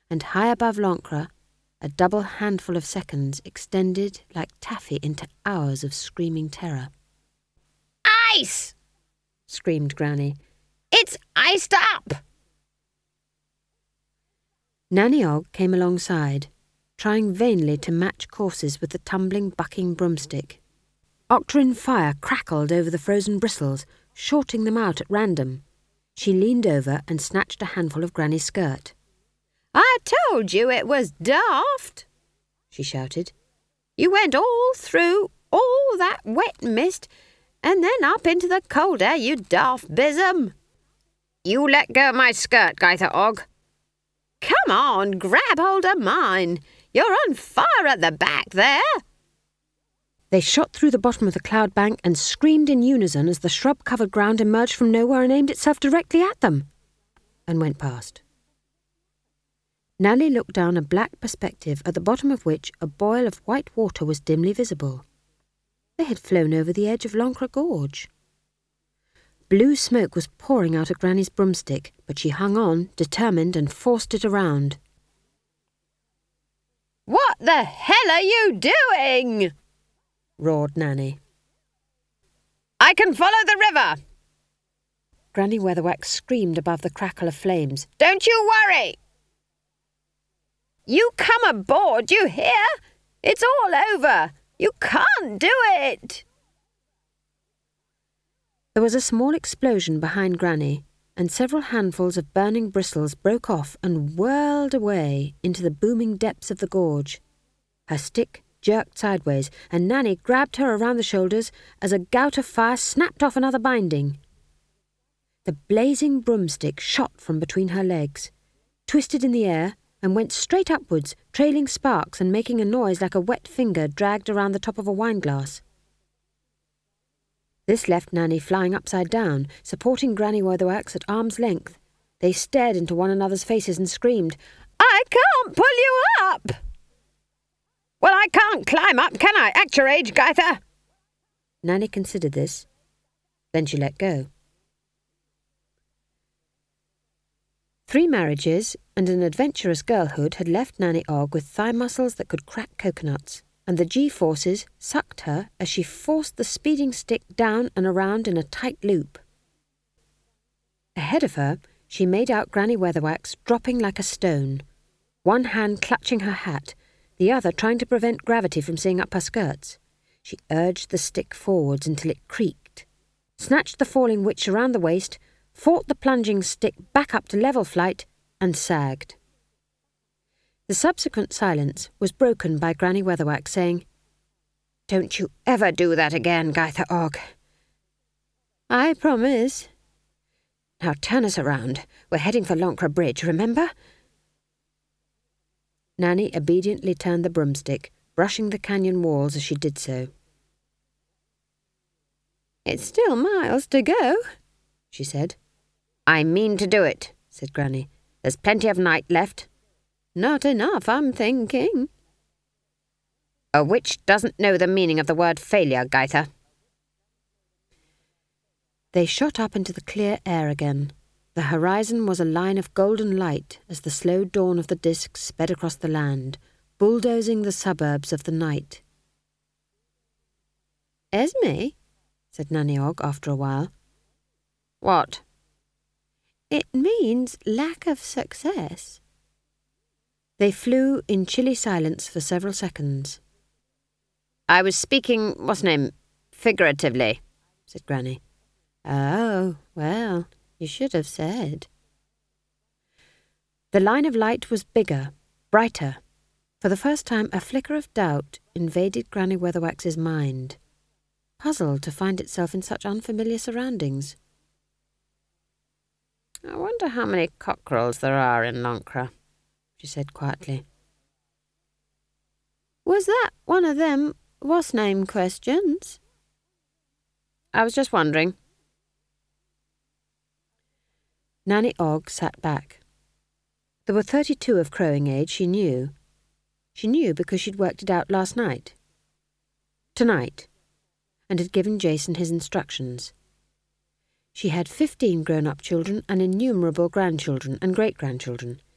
and high above Lancre, a double handful of seconds extended like taffy into hours of screaming terror. "Ice!" screamed Granny. "It's iced up!" Nanny Og came alongside, trying vainly to match courses with the tumbling, bucking broomstick. Octarine fire crackled over the frozen bristles, shorting them out at random. She leaned over and snatched a handful of Granny's skirt. "I told you it was daft," she shouted. "You went all through all that wet mist and then up into the cold air, you daft bism. You let go of my skirt, Gaither Og. Come on, grab hold of mine. You're on fire at the back there." They shot through the bottom of the cloud bank and screamed in unison as the shrub-covered ground emerged from nowhere and aimed itself directly at them, and went past. Nanny looked down a black perspective at the bottom of which a boil of white water was dimly visible. They had flown over the edge of Lancre Gorge. Blue smoke was pouring out of Granny's broomstick, but she hung on, determined, and forced it around. "What the hell are you doing?" roared Nanny. "I can follow the river." Granny Weatherwax screamed above the crackle of flames. "Don't you worry. You come aboard, you hear? It's all over. You can't do it." There was a small explosion behind Granny, and several handfuls of burning bristles broke off and whirled away into the booming depths of the gorge. Her stick jerked sideways, and Nanny grabbed her around the shoulders as a gout of fire snapped off another binding. The blazing broomstick shot from between her legs, twisted in the air, and went straight upwards, trailing sparks and making a noise like a wet finger dragged around the top of a wineglass. This left Nanny flying upside down, supporting Granny Weatherwax at arm's length. They stared into one another's faces and screamed, "I can't pull you up!" "Well, I can't climb up, can I, at your age, Gaither?" Nanny considered this. Then she let go. 3 marriages and an adventurous girlhood had left Nanny Og with thigh muscles that could crack coconuts, and the G-forces sucked her as she forced the speeding stick down and around in a tight loop. Ahead of her, she made out Granny Weatherwax dropping like a stone, one hand clutching her hat, the other trying to prevent gravity from seeing up her skirts. She urged the stick forwards until it creaked, snatched the falling witch around the waist, fought the plunging stick back up to level flight, and sagged. The subsequent silence was broken by Granny Weatherwax saying, "Don't you ever do that again, Gaither Og." "I promise." "Now turn us around. We're heading for Lancre Bridge, remember?" Nanny obediently turned the broomstick, brushing the canyon walls as she did so. "It's still miles to go," she said. "I mean to do it," said Granny. "There's plenty of night left." "Not enough, I'm thinking." "A witch doesn't know the meaning of the word failure, Gaither." They shot up into the clear air again. The horizon was a line of golden light as the slow dawn of the disk sped across the land, bulldozing the suburbs of the night. "Esme," said Nanny Og after a while. "What?" "It means lack of success." They flew in chilly silence for several seconds. "I was speaking, figuratively," said Granny. "Oh, well, you should have said." The line of light was bigger, brighter. For the first time, a flicker of doubt invaded Granny Weatherwax's mind, puzzled to find itself in such unfamiliar surroundings. "I wonder how many cockerels there are in Lancre," she said quietly. "Was that one of them what's-name questions?" "I was just wondering." Nanny Og sat back. There were 32 of crowing age, she knew. She knew because she'd worked it out last night. Tonight. And had given Jason his instructions. She had 15 grown-up children and innumerable grandchildren and great-grandchildren.